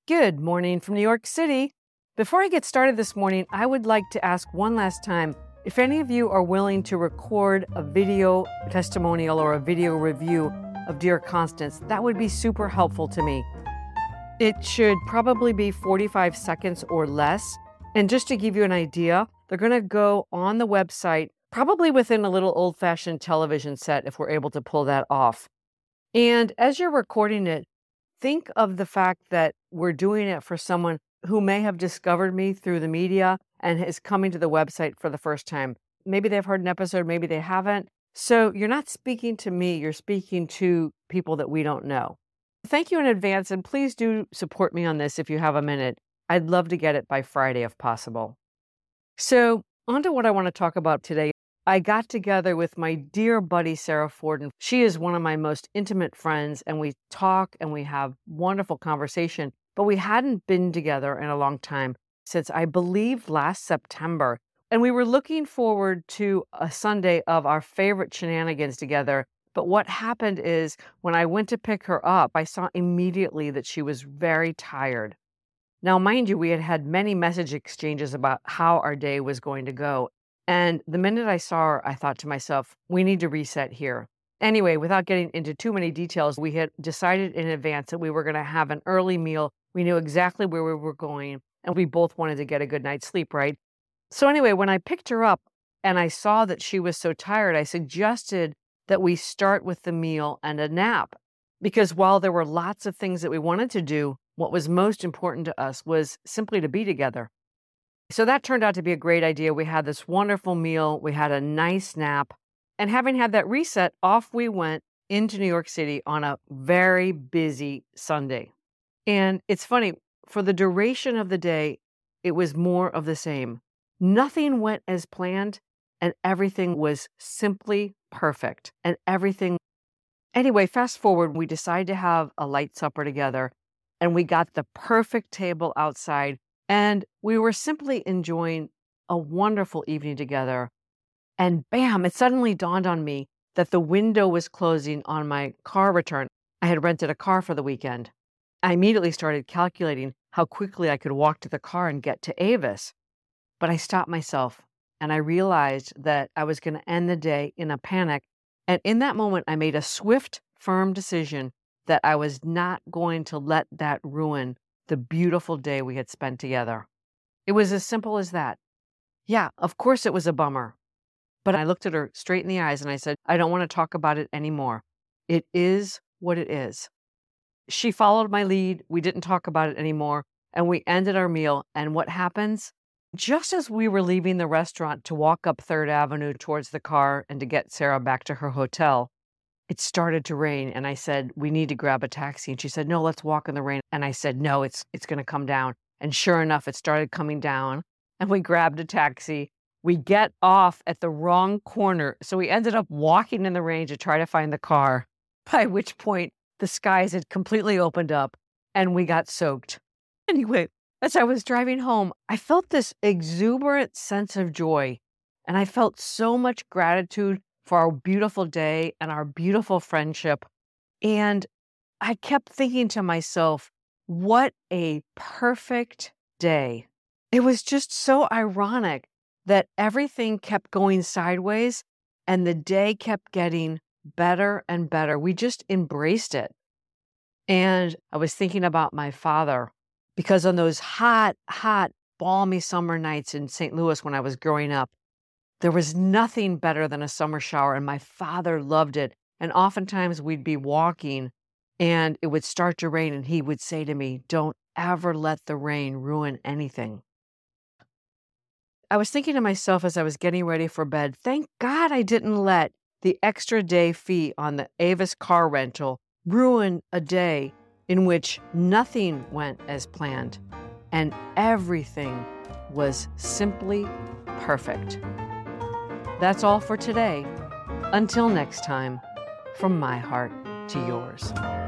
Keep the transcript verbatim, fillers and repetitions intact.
Good morning from New York City. Before I get started this morning, I would like to ask one last time if any of you are willing to record a video testimonial or a video review of Dear Constance. That would be super helpful to me. It should probably be forty-five seconds or less. And just to give you an idea, they're going to go on the website, probably within a little old-fashioned television set if we're able to pull that off. And as you're recording it, think of the fact that we're doing it for someone who may have discovered me through the media and is coming to the website for the first time. Maybe they've heard an episode, maybe they haven't. So you're not speaking to me, you're speaking to people that we don't know. Thank you in advance, and please do support me on this if you have a minute. I'd love to get it by Friday if possible. So on to what I want to talk about today. I got together with my dear buddy, Sarah Forden. She is one of my most intimate friends, and we talk and we have wonderful conversation, but we hadn't been together in a long time, since I believe last September. And we were looking forward to a Sunday of our favorite shenanigans together. But what happened is when I went to pick her up, I saw immediately that she was very tired. Now, mind you, we had had many message exchanges about how our day was going to go. And the minute I saw her, I thought to myself, we need to reset here. Anyway, without getting into too many details, we had decided in advance that we were going to have an early meal. We knew exactly where we were going, and we both wanted to get a good night's sleep, right? So anyway, when I picked her up and I saw that she was so tired, I suggested that we start with the meal and a nap. Because while there were lots of things that we wanted to do, what was most important to us was simply to be together. So that turned out to be a great idea. We had this wonderful meal. We had a nice nap. And having had that reset, off we went into New York City on a very busy Sunday. And it's funny, for the duration of the day, it was more of the same. Nothing went as planned, and everything was simply perfect. And everything. Anyway, fast forward, we decided to have a light supper together, and we got the perfect table outside. And we were simply enjoying a wonderful evening together. And bam, it suddenly dawned on me that the window was closing on my car return. I had rented a car for the weekend. I immediately started calculating how quickly I could walk to the car and get to Avis. But I stopped myself, and I realized that I was going to end the day in a panic. And in that moment, I made a swift, firm decision that I was not going to let that ruin the beautiful day we had spent together. It was as simple as that. Yeah, of course it was a bummer. But I looked at her straight in the eyes and I said, I don't want to talk about it anymore. It is what it is. She followed my lead. We didn't talk about it anymore. And we ended our meal. And what happens? Just as we were leaving the restaurant to walk up Third Avenue towards the car and to get Sarah back to her hotel, it started to rain, and I said, we need to grab a taxi. And she said, no, let's walk in the rain. And I said, no, it's it's going to come down. And sure enough, it started coming down, and we grabbed a taxi. We get off at the wrong corner, so we ended up walking in the rain to try to find the car, by which point the skies had completely opened up, and we got soaked. Anyway, as I was driving home, I felt this exuberant sense of joy, and I felt so much gratitude for our beautiful day and our beautiful friendship. And I kept thinking to myself, what a perfect day. It was just so ironic that everything kept going sideways and the day kept getting better and better. We just embraced it. And I was thinking about my father, because on those hot, hot, balmy summer nights in Saint Louis when I was growing up, there was nothing better than a summer shower, and my father loved it. And oftentimes we'd be walking, and it would start to rain, and he would say to me, don't ever let the rain ruin anything. I was thinking to myself as I was getting ready for bed, thank God I didn't let the extra day fee on the Avis car rental ruin a day in which nothing went as planned, and everything was simply perfect. That's all for today. Until next time, from my heart to yours.